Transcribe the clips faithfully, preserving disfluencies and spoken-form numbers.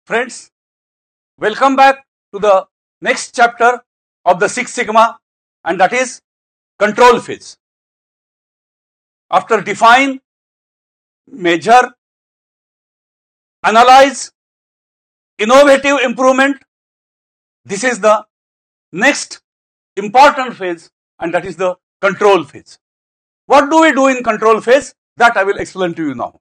Friends, welcome back to the next chapter of the Six Sigma, and that is control phase. After define, measure, analyze, innovative improvement, this is the next important phase, and that is the control phase. What do we do in control phase? That I will explain to you now.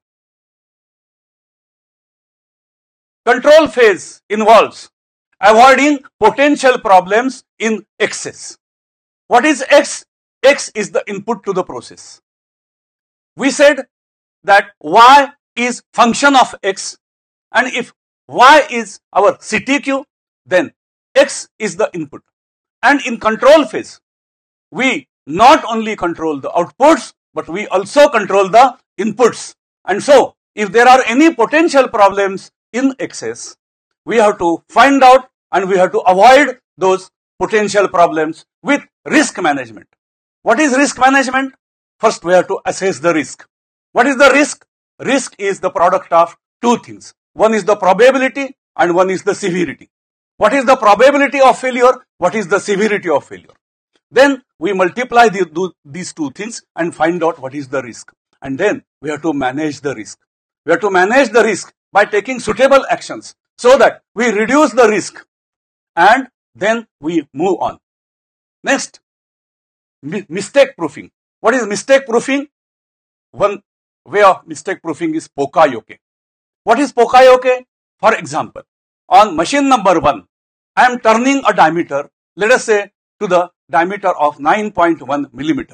Control phase involves avoiding potential problems in excess. What is X? X is the input to the process. We said that Y is function of X, and if Y is our C T Q, then X is the input. And in control phase, we not only control the outputs, but we also control the inputs. And so, if there are any potential problems in excess, we have to find out and we have to avoid those potential problems with risk management. What is risk management? First, we have to assess the risk. What is the risk? Risk is the product of two things. One is the probability and one is the severity. What is the probability of failure? What is the severity of failure? Then we multiply the, these two things and find out what is the risk. And then we have to manage the risk. We have to manage the risk by taking suitable actions so that we reduce the risk and then we move on. Next, mistake proofing. What is mistake proofing? One way of mistake proofing is Poka-Yoke. What is Poka-Yoke? For example, on machine number one, I am turning a diameter, let us say to the diameter of nine point one millimeter.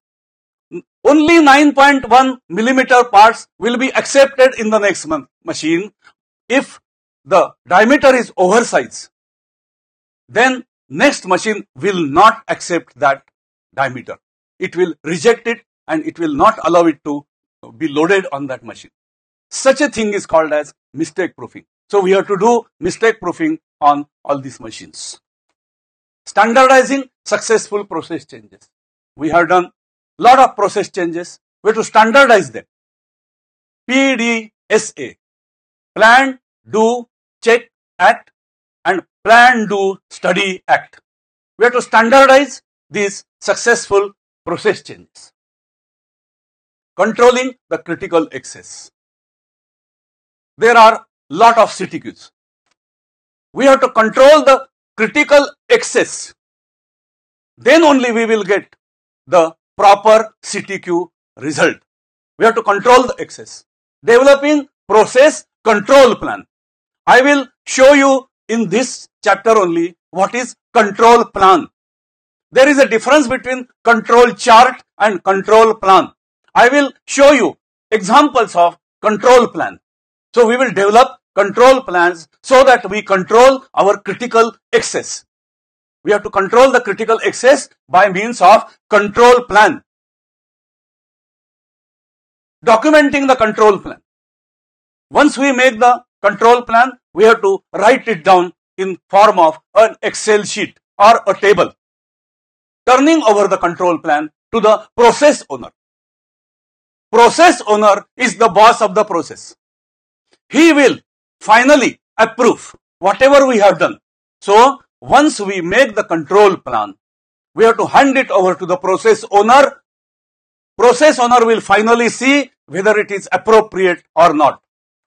Only nine point one millimeter parts will be accepted in the next month machine. If the diameter is oversized, then next machine will not accept that diameter. It will reject it and it will not allow it to be loaded on that machine. Such a thing is called as mistake proofing. So we have to do mistake proofing on all these machines. Standardizing successful process changes. We have done lot of process changes. We have to standardize them. P D S A. Plan, do, check, act, and plan, do, study, act. We have to standardize these successful process changes. Controlling the critical excess. There are lot of C T Qs. We have to control the critical excess. Then only we will get the proper C T Q result. We have to control the excess. Developing process control plan. I will show you in this chapter only what is control plan. There is a difference between control chart and control plan. I will show you examples of control plan. So we will develop control plans so that we control our critical excess. We have to control the critical excess by means of control plan. Documenting the control plan. Once we make the control plan, we have to write it down in form of an Excel sheet or a table. Turning over the control plan to the process owner. Process owner is the boss of the process. He will finally approve whatever we have done. So, once we make the control plan, we have to hand it over to the process owner. Process owner will finally see whether it is appropriate or not.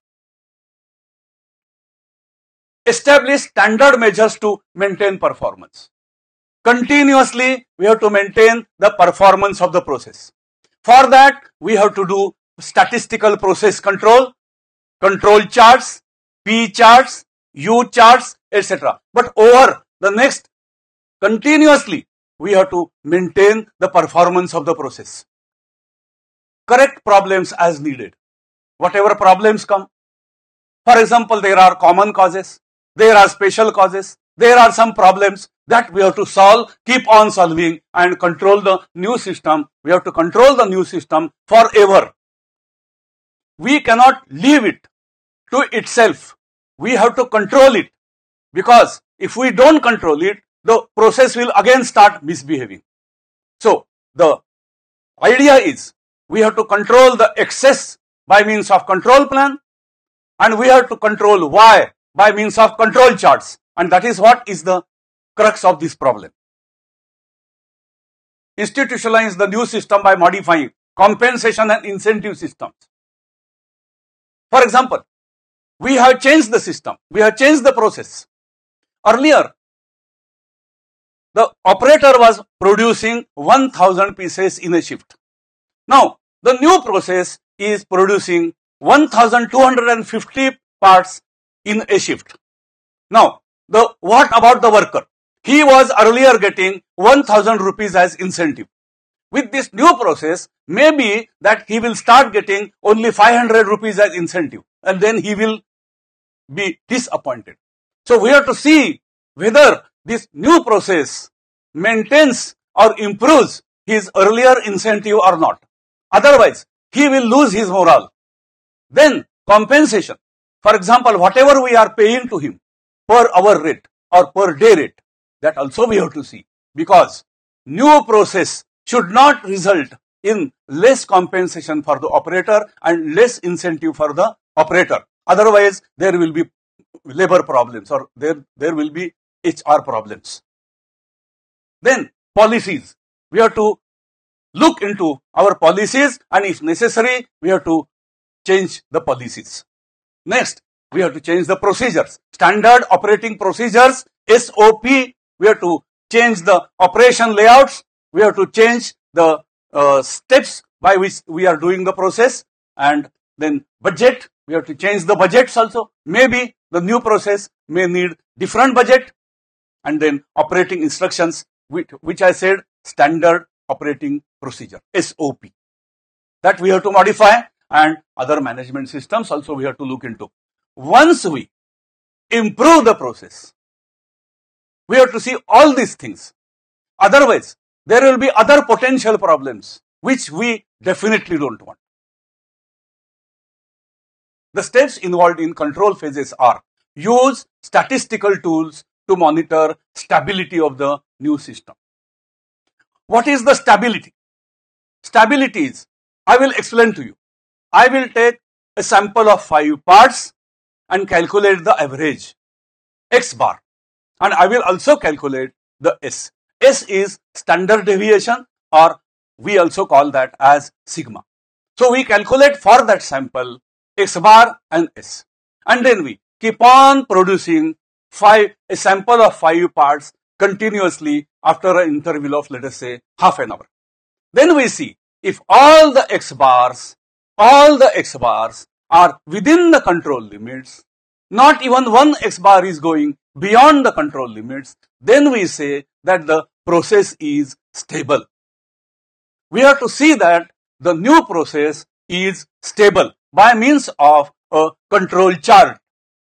Establish standard measures to maintain performance. Continuously, we have to maintain the performance of the process. For that, we have to do statistical process control, control charts, P charts, U charts, et cetera. But over the next, continuously, we have to maintain the performance of the process. Correct problems as needed. Whatever problems come. For example, there are common causes, there are special causes, there are some problems that we have to solve, keep on solving and control the new system. We have to control the new system forever. We cannot leave it to itself. We have to control it, because if we don't control it, the process will again start misbehaving. So, the idea is we have to control the excess by means of control plan, and we have to control Y by means of control charts, and that is what is the crux of this problem. Institutionalize the new system by modifying compensation and incentive systems. For example, we have changed the system, we have changed the process. Earlier, the operator was producing one thousand pieces in a shift. Now, the new process is producing one thousand two hundred fifty parts in a shift. Now, the what about the worker? He was earlier getting one thousand rupees as incentive. With this new process, maybe that he will start getting only five hundred rupees as incentive, and then he will be disappointed. So we have to see whether this new process maintains or improves his earlier incentive or not. Otherwise, he will lose his morale. Then compensation. For example, whatever we are paying to him per hour rate or per day rate, that also we have to see, because new process should not result in less compensation for the operator and less incentive for the operator. Otherwise, there will be labor problems or there, there will be H R problems. Then policies. We have to look into our policies, and if necessary, we have to change the policies. Next, we have to change the procedures. Standard operating procedures, S O P, we have to change the operation layouts, we have to change the uh, steps by which we are doing the process, and then budget, we have to change the budgets also. Maybe the new process may need different budget, and then operating instructions, which, which I said standard operating procedure, S O P, that we have to modify, and other management systems also we have to look into. Once we improve the process, we have to see all these things. Otherwise, there will be other potential problems which we definitely don't want. The steps involved in control phases are: use statistical tools to monitor stability of the new system. What is the stability? Stability is, I will explain to you. I will take a sample of five parts and calculate the average, X bar, and I will also calculate the S. S is standard deviation, or we also call that as sigma. So we calculate for that sample X bar and S, and then we keep on producing five a sample of five parts continuously after an interval of, let us say, half an hour. Then we see if all the X bars, all the X bars are within the control limits, not even one X bar is going beyond the control limits, then we say that the process is stable. We have to see that the new process is stable by means of a control chart.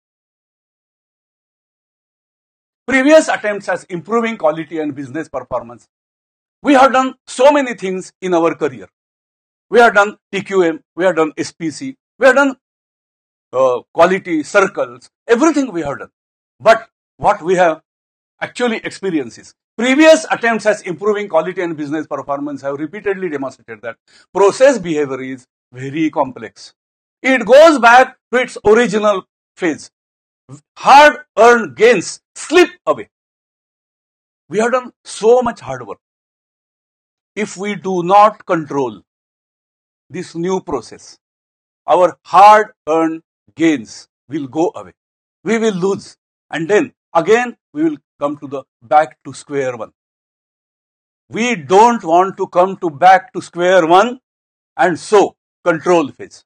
Previous attempts at improving quality and business performance. We have done so many things in our career. We have done T Q M, we have done S P C, we have done uh, quality circles, everything we have done. But what we have actually experienced is, previous attempts at improving quality and business performance have repeatedly demonstrated that process behavior is very complex. It goes back to its original phase. Hard-earned gains slip away. We have done so much hard work. If we do not control this new process, our hard-earned gains will go away. We will lose, and then again we will come to the back to square one. We don't want to come to back to square one, and so control phase.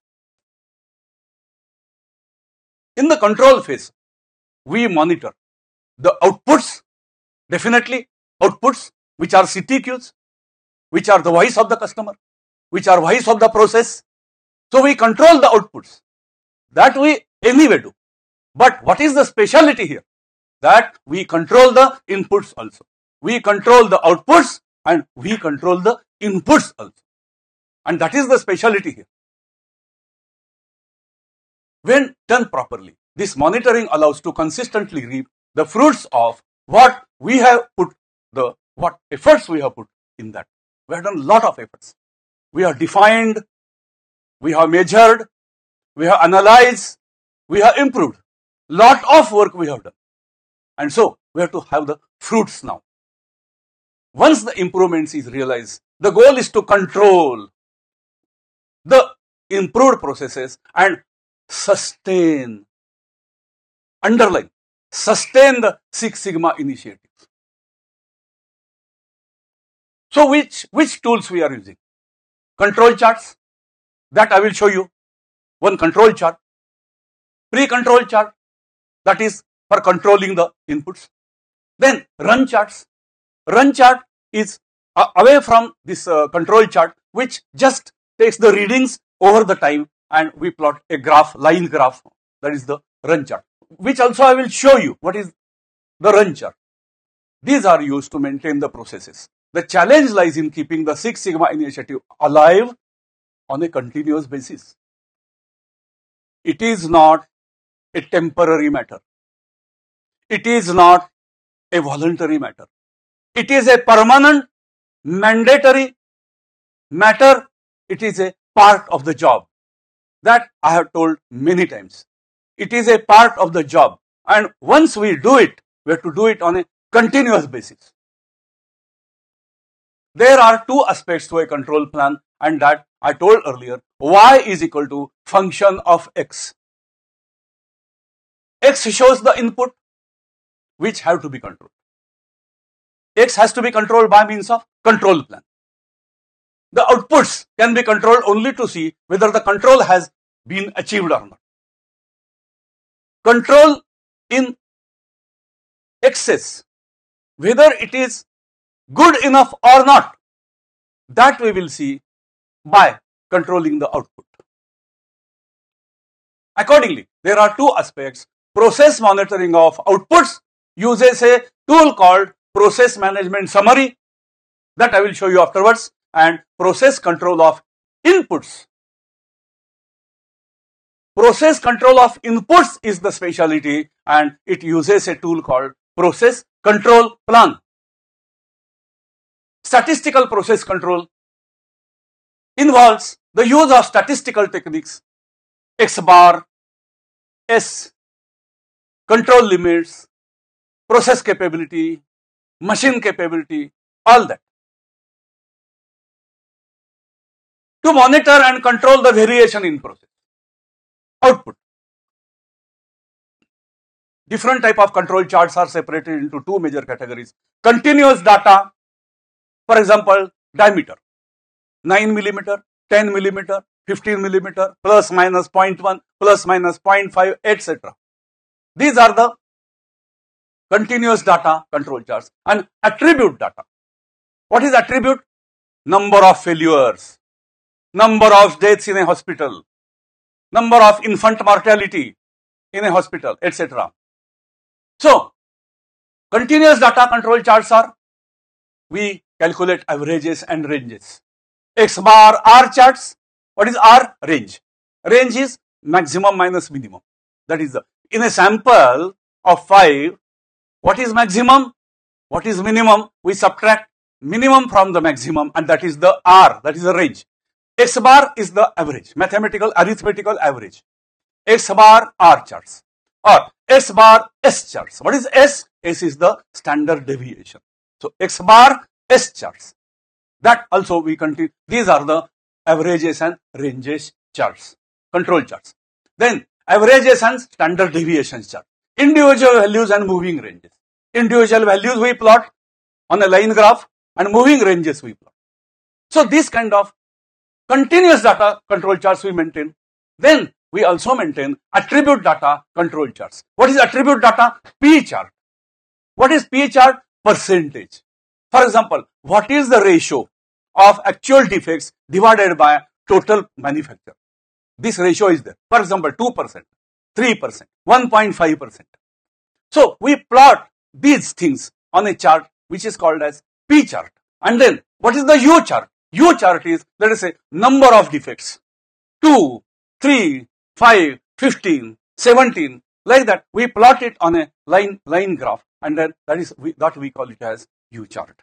In the control phase, we monitor the outputs, definitely outputs which are C T Qs, which are the voice of the customer, which are voice of the process. So we control the outputs. That we anyway do. But what is the speciality here? That we control the inputs also. We control the outputs and we control the inputs also. And that is the speciality here. When done properly, this monitoring allows to consistently reap the fruits of what we have put, the what efforts we have put in that. We have done a lot of efforts. We have defined, we have measured, we have analyzed, we have improved. Lot of work we have done. And so we have to have the fruits now. Once the improvements is realized, the goal is to control the improved processes and sustain, underline, sustain the Six Sigma initiatives. So which, which tools we are using? Control charts, that I will show you. One control chart, pre-control chart, that is for controlling the inputs. Then run charts. Run chart is uh, away from this uh, control chart, which just takes the readings over the time and we plot a graph, line graph. That is the run chart, which also I will show you what is the run chart. These are used to maintain the processes. The challenge lies in keeping the Six Sigma initiative alive on a continuous basis. It is not a temporary matter. It is not a voluntary matter. It is a permanent, mandatory matter. It is a part of the job. That I have told many times. It is a part of the job. And once we do it, we have to do it on a continuous basis. There are two aspects to a control plan, and that I told earlier. Y is equal to function of X. X shows the input which have to be controlled. X has to be controlled by means of control plan. The outputs can be controlled only to see whether the control has been achieved or not. Control in excess, whether it is good enough or not, that we will see by controlling the output. Accordingly, there are two aspects. Process monitoring of outputs uses a tool called process management summary, that I will show you afterwards, and process control of inputs. Process control of inputs is the specialty, and it uses a tool called process control plan. Statistical process control involves the use of statistical techniques, X bar, S, control limits, process capability, machine capability, all that, to monitor and control the variation in process output. Different type of control charts are separated into two major categories. Continuous data, for example, diameter, nine millimeter, ten millimeter, fifteen millimeter, plus minus zero point one, plus minus zero point five, et cetera. These are the continuous data control charts. And attribute data. What is attribute? Number of failures, number of deaths in a hospital, number of infant mortality in a hospital, et cetera. So, continuous data control charts are, we calculate averages and ranges. X bar R charts. What is R? Range. Range is maximum minus minimum. That is the, in a sample of five, what is maximum? What is minimum? We subtract minimum from the maximum, and that is the R, that is the range. X bar is the average, mathematical, arithmetical average. X bar R charts, or S bar S charts. What is S? S is the standard deviation. So X bar S charts. That also we continue. These are the averages and ranges charts, control charts. Then averages and standard deviations chart. Individual values and moving ranges. Individual values we plot on a line graph, and moving ranges we plot. So this kind of continuous data control charts we maintain. Then we also maintain attribute data control charts. What is attribute data? P chart. What is P chart? Percentage. For example, what is the ratio of actual defects divided by total manufacture? This ratio is there. For example, two percent, three percent, one point five percent. So we plot these things on a chart which is called as P chart. And then what is the U chart? U chart is, let us say, number of defects. two, three, five, fifteen, seventeen, like that. We plot it on a line, line graph, and then that is we, that we call it as U chart.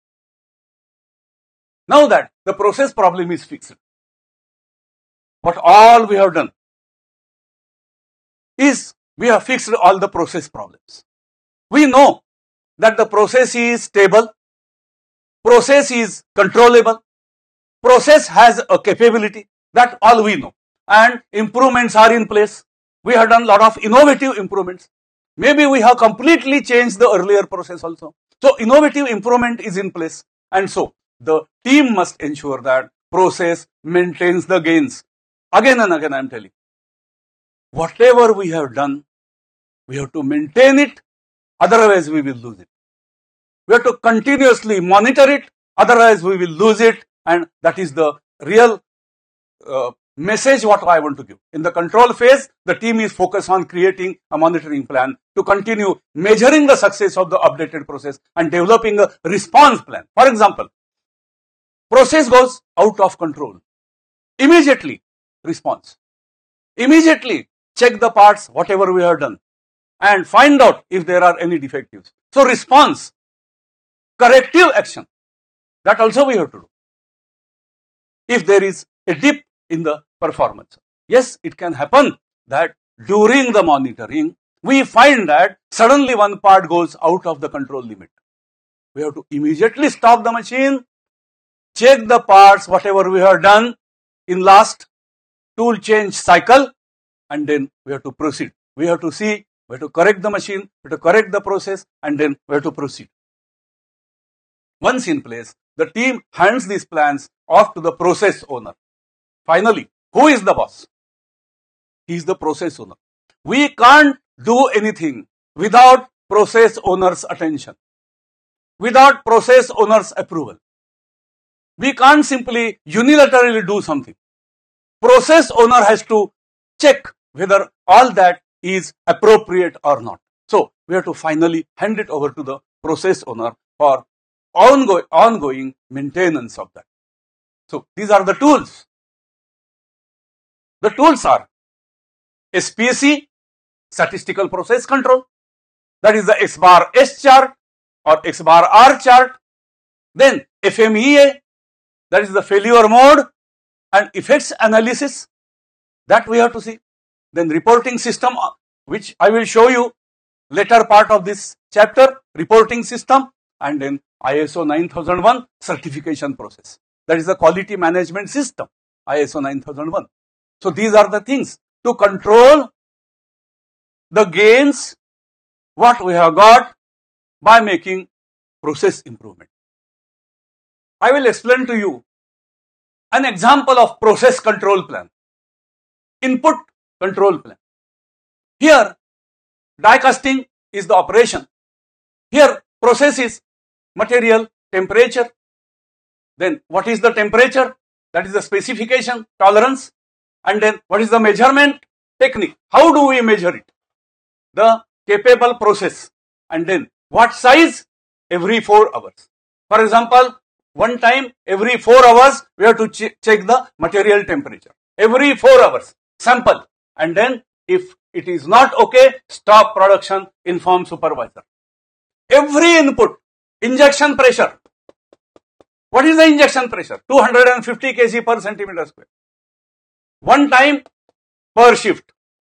Now that the process problem is fixed, what all we have done is we have fixed all the process problems. We know that the process is stable, process is controllable, process has a capability, that all we know, and improvements are in place. We have done a lot of innovative improvements. Maybe we have completely changed the earlier process also. So innovative improvement is in place, and so the team must ensure that process maintains the gains. Again and again I am telling, whatever we have done, we have to maintain it, otherwise we will lose it. We have to continuously monitor it, otherwise we will lose it, and that is the real uh, message what I want to give. In the control phase, the team is focused on creating a monitoring plan to continue measuring the success of the updated process and developing a response plan. For example, process goes out of control. Immediately response. Immediately check the parts, whatever we have done, and find out if there are any defectives. So response, corrective action, that also we have to do. If there is a dip in the performance, yes, it can happen that during the monitoring, we find that suddenly one part goes out of the control limit. We have to immediately stop the machine, check the parts, whatever we have done in last tool change cycle, and then we have to proceed. We have to see, we have to correct the machine, we have to correct the process, and then we have to proceed. Once in place, the team hands these plans off to the process owner. Finally, who is the boss? He is the process owner. We can't do anything without process owner's attention, without process owner's approval. We can't simply unilaterally do something. Process owner has to check whether all that is appropriate or not. So we have to finally hand it over to the process owner for ongoing, ongoing maintenance of that. So these are the tools. The tools are S P C, statistical process control, that is the X bar S chart or X bar R chart. Then F M E A, that is the failure mode and effects analysis, that we have to see. Then reporting system, which I will show you later part of this chapter, reporting system, and then I S O nine thousand one certification process. That is the quality management system, I S O nine thousand one. So these are the things to control the gains, what we have got by making process improvement. I will explain to you an example of process control plan, input control plan. Here, die casting is the operation. Here, process is material, temperature. Then what is the temperature? That is the specification, tolerance. And then what is the measurement technique? How do we measure it? The capable process. And then what size? Every four hours. For example, one time every four hours we have to ch check the material temperature. Every four hours, sample. And then if it is not okay, stop production, inform supervisor. Every input, injection pressure. What is the injection pressure? two hundred fifty kilograms per centimeter square. One time per shift.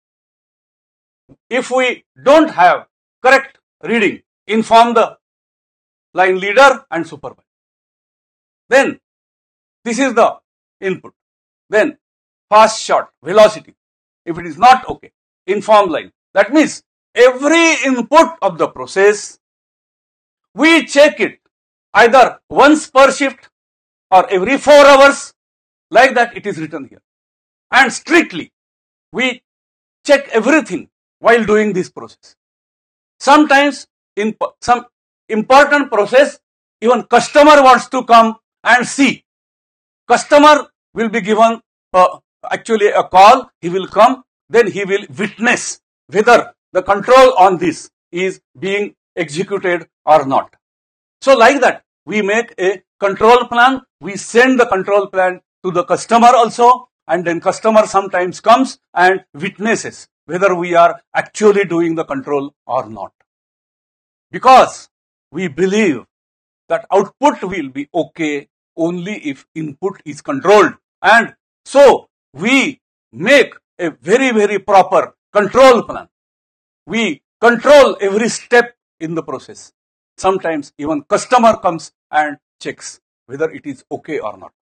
If we don't have correct reading, inform the line leader and supervisor. Then this is the input. Then fast short, velocity. If it is not okay, inform line. That means every input of the process, we check it either once per shift or every four hours, like that it is written here. And strictly, we check everything while doing this process. Sometimes in some important process, even customer wants to come and see. Customer will be given uh, actually a call, he will come, then he will witness whether the control on this is being executed or not. So like that, we make a control plan, we send the control plan to the customer also, and then customer sometimes comes and witnesses whether we are actually doing the control or not. Because we believe that output will be okay only if input is controlled. And so we make a very, very proper control plan. we control every step in the process. Sometimes even customer comes and checks whether it is okay or not.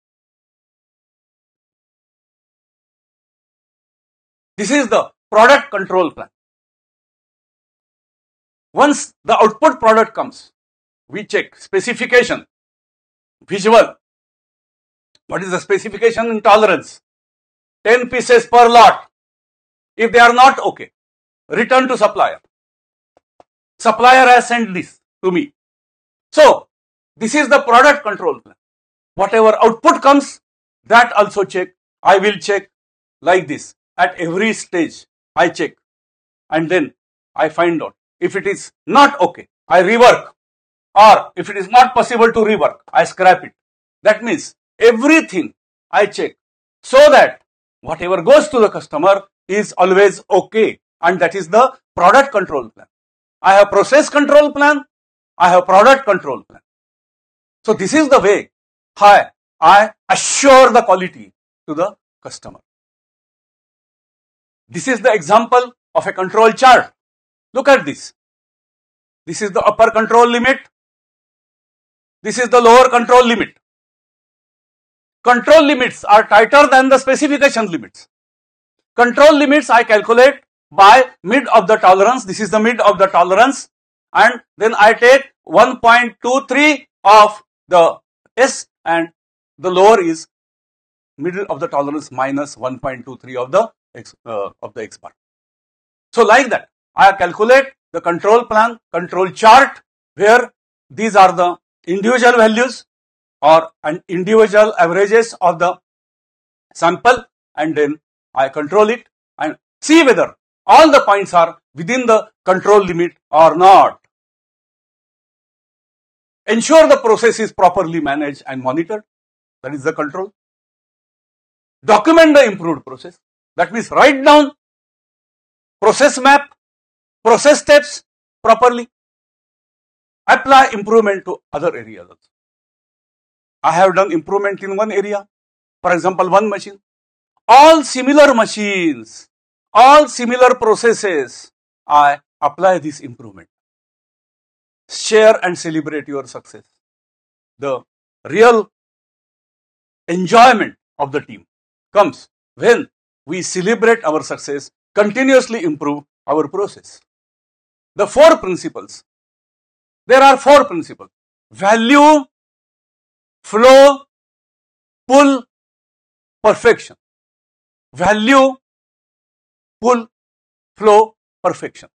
This is the product control plan. Once the output product comes, we check specification, visual. What is the specification in tolerance? ten pieces per lot. If they are not okay, return to supplier. Supplier has sent this to me. So, this is the product control plan. Whatever output comes, that also check. I will check like this. At every stage, I check. And then I find out. If it is not okay, I rework. Or if it is not possible to rework, I scrap it. That means everything I check so that whatever goes to the customer is always okay. And that is the product control plan. I have process control plan. I have product control plan. So this is the way how I assure the quality to the customer. This is the example of a control chart. Look at this. This is the upper control limit. This is the lower control limit. Control limits are tighter than the specification limits. Control limits I calculate by mid of the tolerance. This is the mid of the tolerance. And then I take one point two three of the S, and the lower is middle of the tolerance minus one point two three of the X, uh, of the X bar. So like that, I calculate the control plan, control chart, where these are the individual values or an individual averages of the sample, and then I control it and see whether all the points are within the control limit or not. Ensure the process is properly managed and monitored. That is the control. Document the improved process. That means write down process map, process steps properly. Apply improvement to other areas also. I have done improvement in one area. For example, one machine. All similar machines, all similar processes, I apply this improvement. Share and celebrate your success. The real enjoyment of the team comes when we celebrate our success, continuously improve our process. The four principles. There are four principles. Value, flow, pull, perfection. Value, pull, flow, perfection.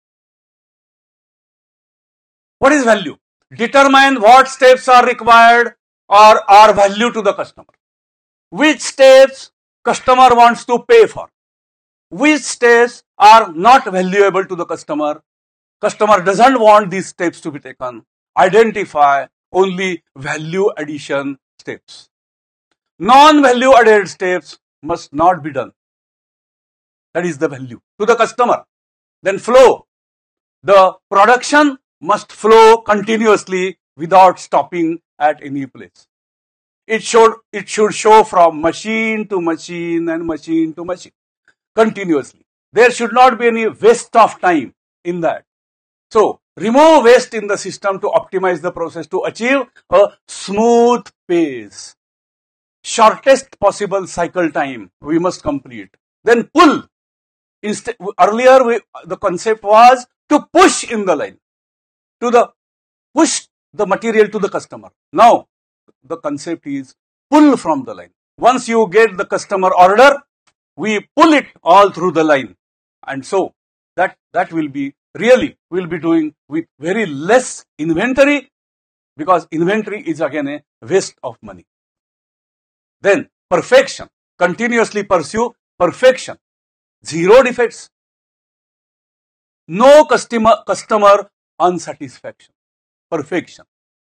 What is value? Determine what steps are required or are value to the customer. Which steps customer wants to pay for. Which steps are not valuable to the customer. Customer doesn't want these steps to be taken. Identify only value addition steps. Non-value added steps must not be done. That is the value to the customer. Then flow. The production must flow continuously without stopping at any place. It should, it should show from machine to machine and machine to machine continuously. There should not be any waste of time in that. So, remove waste in the system to optimize the process to achieve a smooth pace. Shortest possible cycle time we must complete. Then pull. Instead, earlier we, the concept was to push in the line, to the push the material to the customer. Now, the concept is pull from the line. Once you get the customer order, we pull it all through the line. And so, that, that will be really, we'll be doing with very less inventory, because inventory is again a waste of money. Then, perfection. Continuously pursue perfection. Zero defects. No customer, customer unsatisfaction. Perfection.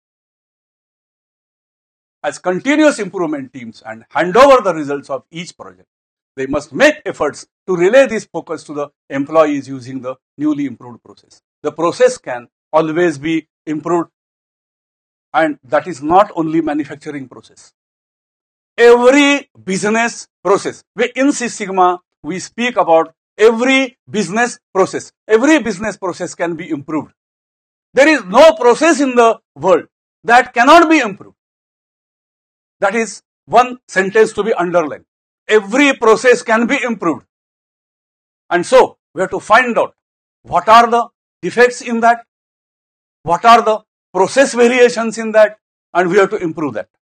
As continuous improvement teams and hand over the results of each project, they must make efforts to relay this focus to the employees using the newly improved process. The process can always be improved, and that is not only manufacturing process. Every business process. In Six Sigma, we speak about every business process. Every business process can be improved. There is no process in the world that cannot be improved. That is one sentence to be underlined. Every process can be improved. And so, we have to find out what are the defects in that, what are the process variations in that, and we have to improve that.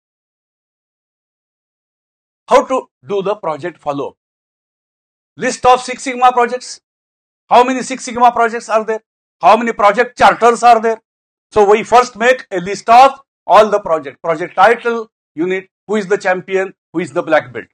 How to do the project follow-up? List of Six Sigma projects. How many Six Sigma projects are there? How many project charters are there? So we first make a list of all the project, project title, unit, who is the champion, who is the black belt.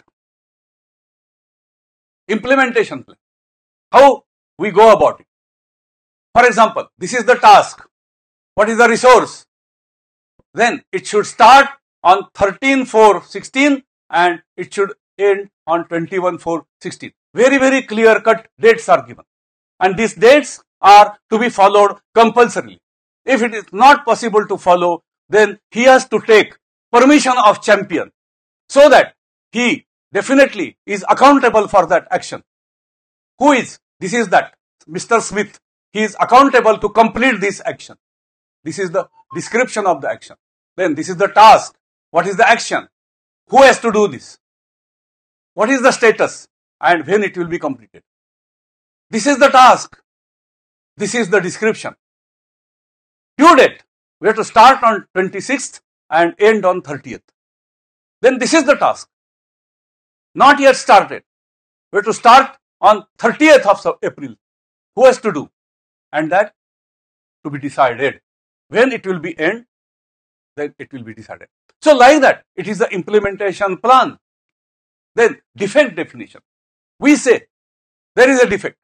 Implementation plan. How we go about it. For example, this is the task. What is the resource? Then it should start on thirteen four sixteen and it should end on twenty-one four sixteen. Very, very clear cut dates are given. And these dates are to be followed compulsorily. If it is not possible to follow, then he has to take permission of champion so that he definitely is accountable for that action. Who is? This is that Mister Smith. He is accountable to complete this action. This is the description of the action. Then this is the task. What is the action? Who has to do this? What is the status? And when it will be completed? This is the task. This is the description. Due date. We have to start on twenty-sixth and end on thirtieth. Then this is the task. Not yet started. We have to start on thirtieth of April. Who has to do? And that to be decided. When it will be end, then it will be decided. So like that, it is the implementation plan. Then defect definition. We say there is a defect.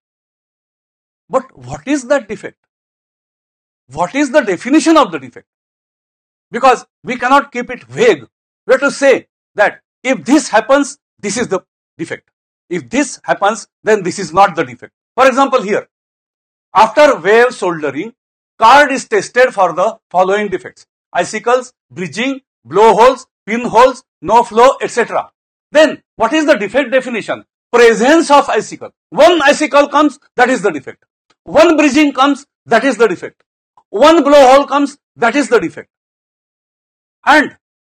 But what is that defect? What is the definition of the defect? Because we cannot keep it vague. We have to say that if this happens, this is the defect. If this happens, then this is not the defect. For example, here, after wave soldering, card is tested for the following defects: icicles, bridging, blowholes, pinholes, no flow, et cetera. Then, what is the defect definition? Presence of icicle. One icicle comes, that is the defect. One bridging comes, that is the defect. One blowhole comes, that is the defect. And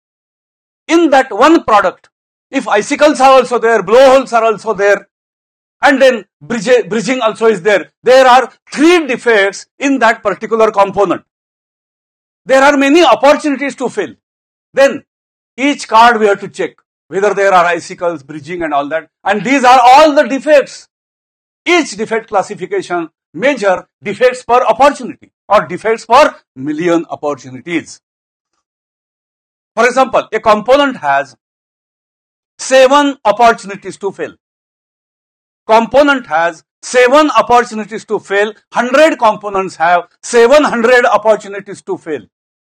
in that one product, if icicles are also there, blowholes are also there, and then bridge, bridging also is there, there are three defects in that particular component. There are many opportunities to fail. Then each card we have to check whether there are icicles, bridging and all that. And these are all the defects. Each defect classification measure defects per opportunity or defects per million opportunities. For example, a component has seven opportunities to fail. Component has seven opportunities to fail. one hundred components have seven hundred opportunities to fail.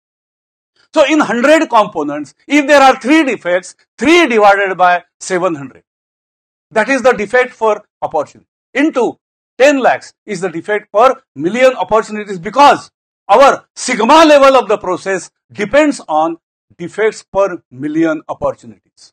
So in one hundred components, if there are three defects, three divided by seven hundred. That is the defect for opportunity. Into ten lakhs is the defect per million opportunities, because our sigma level of the process depends on defects per million opportunities.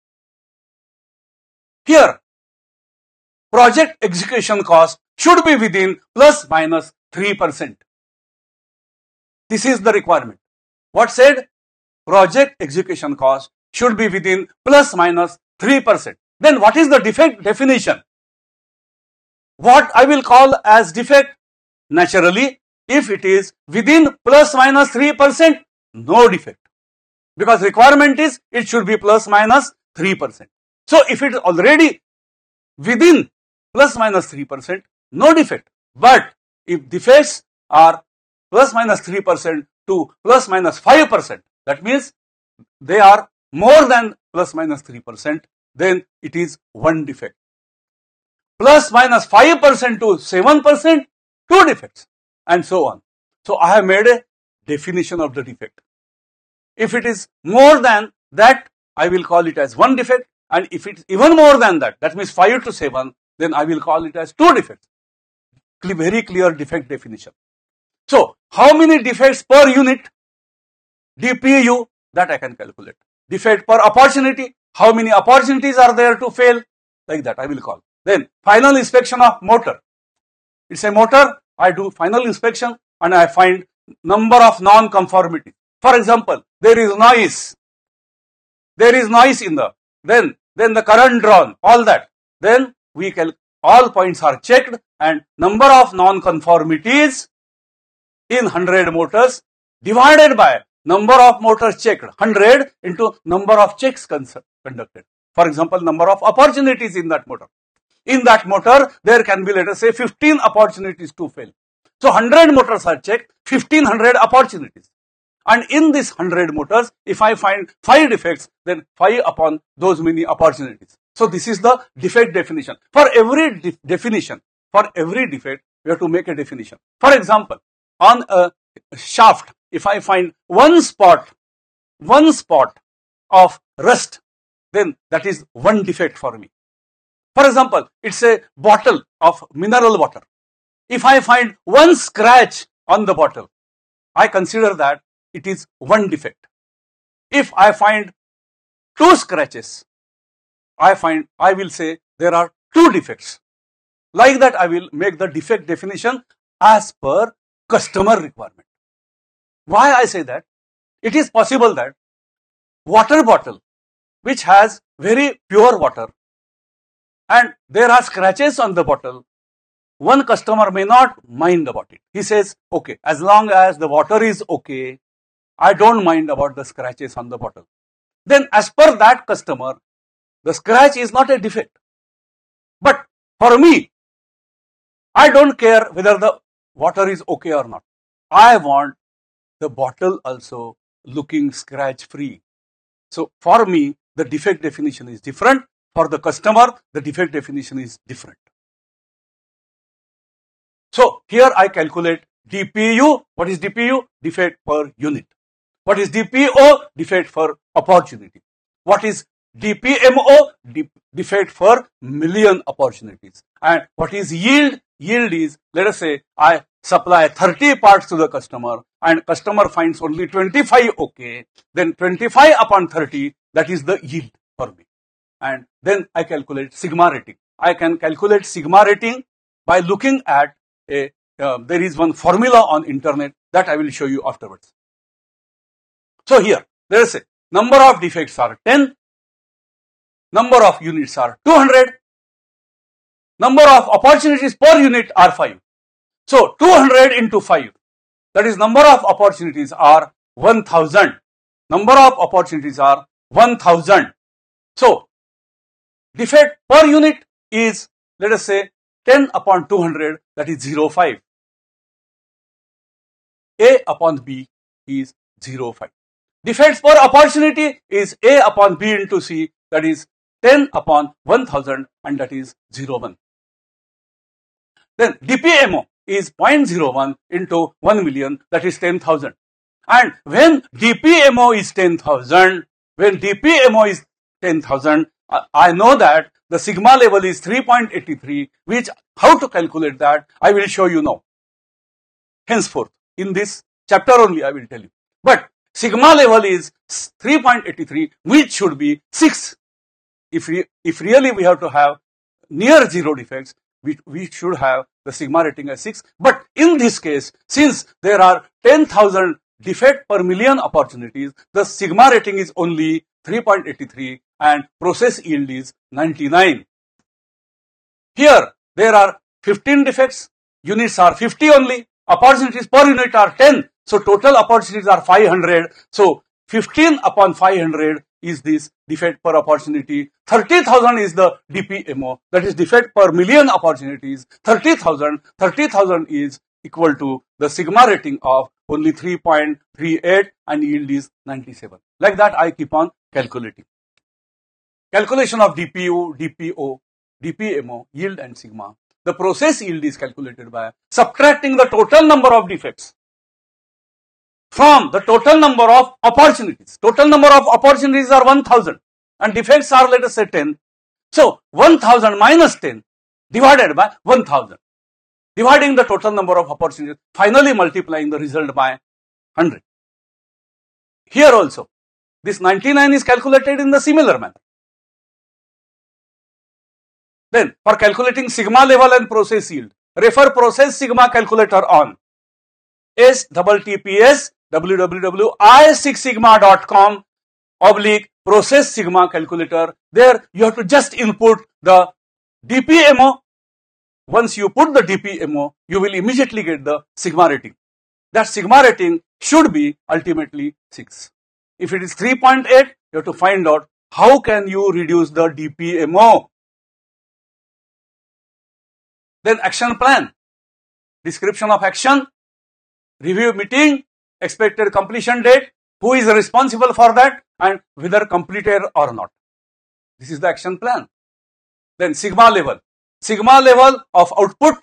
Here, project execution cost should be within plus minus three percent. This is the requirement. What said? Project execution cost should be within plus minus three percent. Then what is the defect definition? What I will call as defect? Naturally, if it is within plus minus three percent, no defect. Because requirement is it should be plus minus three percent. So if it is already within plus minus three percent, no defect. But if defects are plus minus three percent to plus minus five percent, that means they are more than plus minus three percent, then it is one defect. Plus minus five percent to seven percent, two defects, and so on. So I have made a definition of the defect. If it is more than that, I will call it as one defect, and if it is even more than that, that means five to seven, then I will call it as two defects. Very clear defect definition. So, how many defects per unit? D P U, that I can calculate. Defect per opportunity, how many opportunities are there to fail? Like that I will call. Then final inspection of motor. It's a motor. I do final inspection and I find number of non-conformity. For example, there is noise. There is noise in the, then, then the current drawn, all that. Then we can, all points are checked and number of non-conformities in one hundred motors divided by number of motors checked, one hundred into number of checks conducted. For example, number of opportunities in that motor. In that motor, there can be, let us say, fifteen opportunities to fail. So one hundred motors are checked, fifteen hundred opportunities. And in this one hundred motors, if I find five defects, then five upon those many opportunities. So this is the defect definition. For every de definition, for every defect, we have to make a definition. For example, on a shaft, if I find one spot, one spot of rust, then that is one defect for me. For example, it's a bottle of mineral water. If I find one scratch on the bottle, I consider that it is one defect. If I find two scratches, I find, I will say there are two defects. Like that, I will make the defect definition as per customer requirement. Why I say that? It is possible that water bottle, which has very pure water, and there are scratches on the bottle, one customer may not mind about it. He says, okay, as long as the water is okay, I don't mind about the scratches on the bottle. Then as per that customer, the scratch is not a defect. But for me, I don't care whether the water is okay or not. I want the bottle also looking scratch free. So for me, the defect definition is different. For the customer, the defect definition is different. So here I calculate D P U. What is D P U? Defect per unit. What is D P O? Defect per opportunity. What is D P M O? De defect per million opportunities. And what is yield? Yield is, let us say, I supply thirty parts to the customer and customer finds only twenty-five okay. Then twenty-five upon thirty, that is the yield for me. And then I calculate sigma rating. I can calculate sigma rating by looking at a, uh, there is one formula on internet that I will show you afterwards. So here, let us say, number of defects are ten, number of units are two hundred, number of opportunities per unit are five. So two hundred into five, that is number of opportunities are one thousand. Number of opportunities are one thousand. So defect per unit is, let us say, ten upon two hundred, that is zero point five. A upon B is zero point five. Defects per opportunity is A upon B into C, that is ten upon one thousand, and that is zero point one. Then D P M O is zero point zero one into one million, that is ten thousand. And when D P M O is ten thousand, when D P M O is ten thousand, I know that the sigma level is three point eight three, which, how to calculate that, I will show you now. Henceforth, in this chapter only, I will tell you. But sigma level is three point eight three, which should be six. If, we, if really we have to have near zero defects, we, we should have the sigma rating as six. But in this case, since there are ten thousand defect per million opportunities, the sigma rating is only three point eight three and process yield is ninety-nine. Here, there are fifteen defects, units are fifty only, opportunities per unit are ten. So total opportunities are five hundred. So fifteen upon five hundred is this defect per opportunity. thirty thousand is the D P M O, that is defect per million opportunities. thirty thousand, thirty thousand is equal to the sigma rating of only three point three eight and yield is ninety-seven. Like that, I keep on calculating. Calculation of D P U, D P O, D P M O, yield and sigma. The process yield is calculated by subtracting the total number of defects from the total number of opportunities. Total number of opportunities are one thousand and defects are, let us say, ten. So one thousand minus ten divided by one thousand. Dividing the total number of opportunities, finally multiplying the result by one hundred. Here also, this ninety-nine is calculated in the similar manner. Then for calculating sigma level and process yield, refer process sigma calculator on S T T P S w w w dot i six sigma dot com oblique process sigma calculator. There you have to just input the D P M O. Once you put the D P M O, you will immediately get the sigma rating. That sigma rating should be ultimately six. If it is three point eight, you have to find out how can you reduce the D P M O. Then action plan, description of action, review meeting, expected completion date, who is responsible for that, and whether completed or not. This is the action plan. Then sigma level, sigma level of output,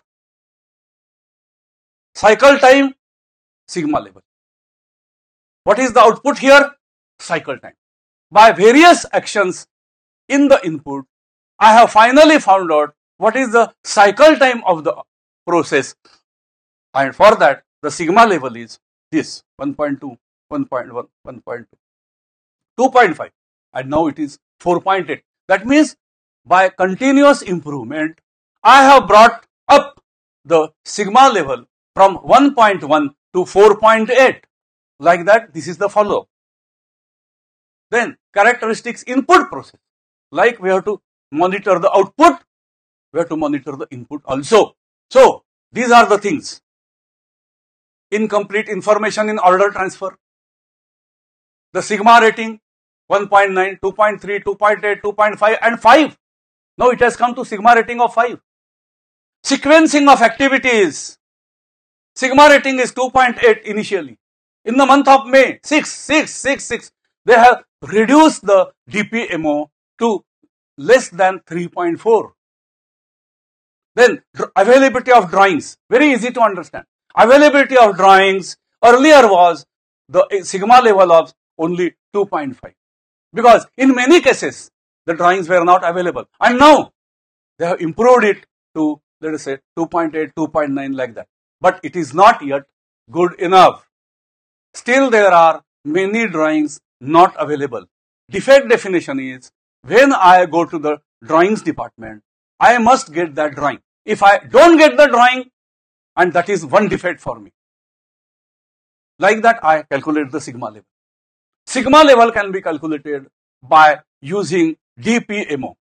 cycle time, sigma level. What is the output here? Cycle time. By various actions in the input, I have finally found out what is the cycle time of the process, and for that the sigma level is this one point two, one point one, one point two, two point five, and now it is four point eight. That means by continuous improvement I have brought up the sigma level from one point one to four point eight. Like that, this is the follow-up. Then characteristics input process, like we have to monitor the output, we have to monitor the input also. So these are the things. Incomplete information in order transfer, the sigma rating one point nine, two point three, two point eight, two point five and five. Now it has come to sigma rating of five. Sequencing of activities, sigma rating is two point eight initially. In the month of May, six, six, six, six, they have reduced the D P M O to less than three point four. Then availability of drawings, very easy to understand. Availability of drawings earlier was the sigma level of only two point five, because in many cases the drawings were not available, and now they have improved it to, let us say, two point eight, two point nine, like that. But it is not yet good enough. Still there are many drawings not available. Defect definition is, when I go to the drawings department, I must get that drawing. If I don't get the drawing, and that is one defect for me. Like that, I calculate the sigma level. Sigma level can be calculated by using D P M O.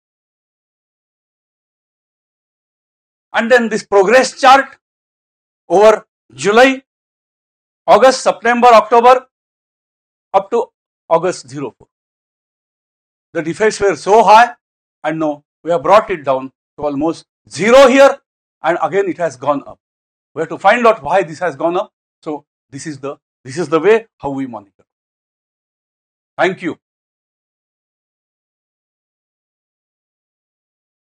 And then this progress chart over July, August, September, October, up to August zero four. The defects were so high, and now we have brought it down to almost zero here, and again it has gone up. We have to find out why this has gone up. So this is the this is the way how we monitor. Thank you.